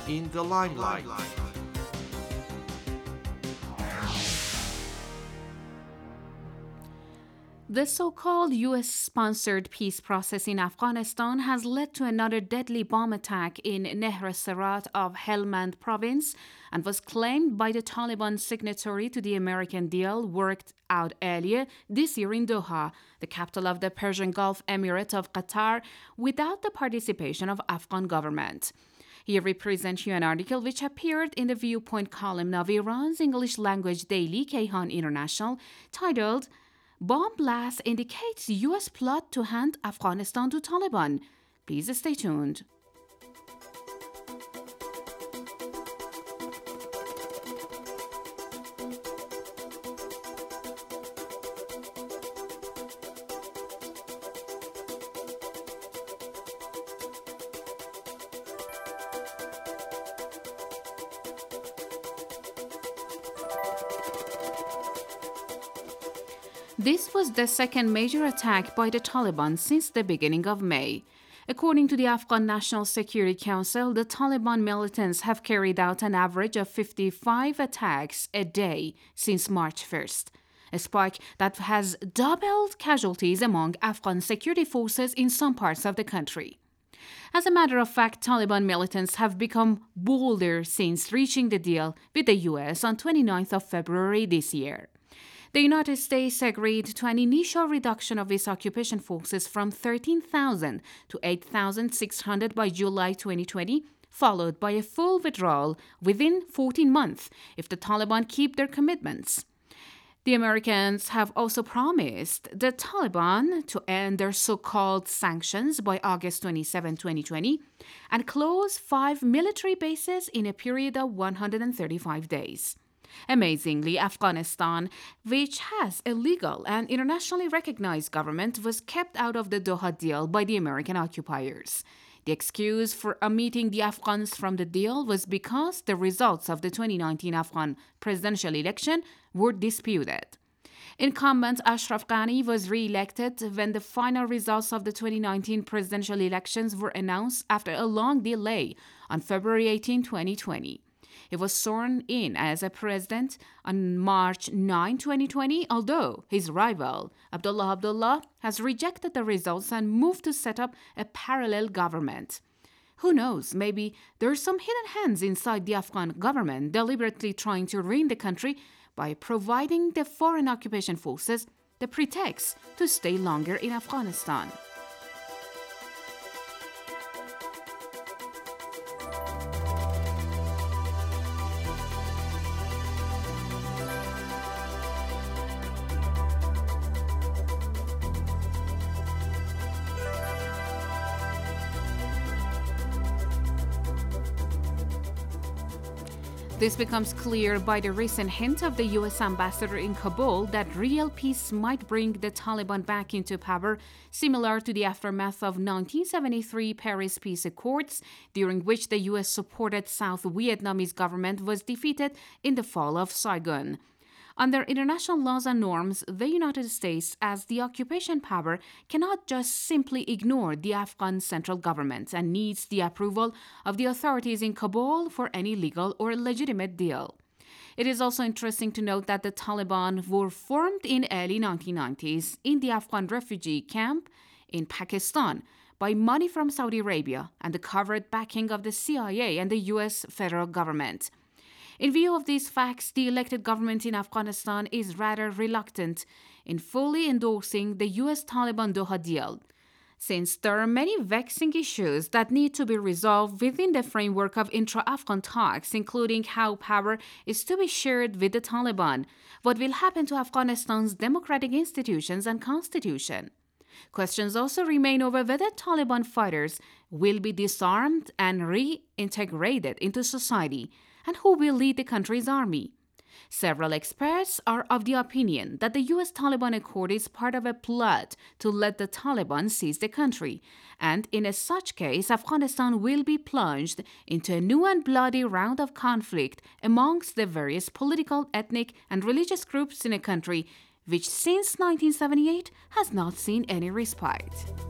in the limelight. The so-called U.S.-sponsored peace process in Afghanistan has led to another deadly bomb attack in Nehr Sarat of Helmand province and was claimed by the Taliban signatory to the American deal worked out earlier this year in Doha, the capital of the Persian Gulf Emirate of Qatar, without the participation of Afghan government. Here we present you an article which appeared in the Viewpoint column of Iran's English language daily Kayhan International, titled Bomb Blast Indicates U.S. Plot to Hand Afghanistan to Taliban. Please stay tuned. This was the second major attack by the Taliban since the beginning of May. According to the Afghan National Security Council, the Taliban militants have carried out an average of 55 attacks a day since March 1st, a spike that has doubled casualties among Afghan security forces in some parts of the country. As a matter of fact, Taliban militants have become bolder since reaching the deal with the U.S. on 29th of February this year. The United States agreed to an initial reduction of its occupation forces from 13,000 to 8,600 by July 2020, followed by a full withdrawal within 14 months if the Taliban keep their commitments. The Americans have also promised the Taliban to end their so-called sanctions by August 27, 2020, and close 5 military bases in a period of 135 days. Amazingly, Afghanistan, which has a legal and internationally recognized government, was kept out of the Doha deal by the American occupiers. The excuse for omitting the Afghans from the deal was because the results of the 2019 Afghan presidential election were disputed. Incumbent Ashraf Ghani was re-elected when the final results of the 2019 presidential elections were announced after a long delay on February 18, 2020. He was sworn in as a president on March 9, 2020, although his rival, Abdullah Abdullah, has rejected the results and moved to set up a parallel government. Who knows, maybe there are some hidden hands inside the Afghan government deliberately trying to ruin the country by providing the foreign occupation forces the pretext to stay longer in Afghanistan. This becomes clear by the recent hint of the U.S. ambassador in Kabul that real peace might bring the Taliban back into power, similar to the aftermath of 1973 Paris Peace Accords, during which the U.S.-supported South Vietnamese government was defeated in the fall of Saigon. Under international laws and norms, the United States, as the occupation power, cannot just simply ignore the Afghan central government and needs the approval of the authorities in Kabul for any legal or legitimate deal. It is also interesting to note that the Taliban were formed in early 1990s in the Afghan refugee camp in Pakistan by money from Saudi Arabia and the covert backing of the CIA and the U.S. federal government. In view of these facts, the elected government in Afghanistan is rather reluctant in fully endorsing the U.S. Taliban Doha deal, since there are many vexing issues that need to be resolved within the framework of intra-Afghan talks, including how power is to be shared with the Taliban, what will happen to Afghanistan's democratic institutions and constitution. Questions also remain over whether Taliban fighters will be disarmed and reintegrated into society, and who will lead the country's army. Several experts are of the opinion that the U.S.-Taliban Accord is part of a plot to let the Taliban seize the country, and in such case, Afghanistan will be plunged into a new and bloody round of conflict amongst the various political, ethnic, and religious groups in a country which since 1978 has not seen any respite.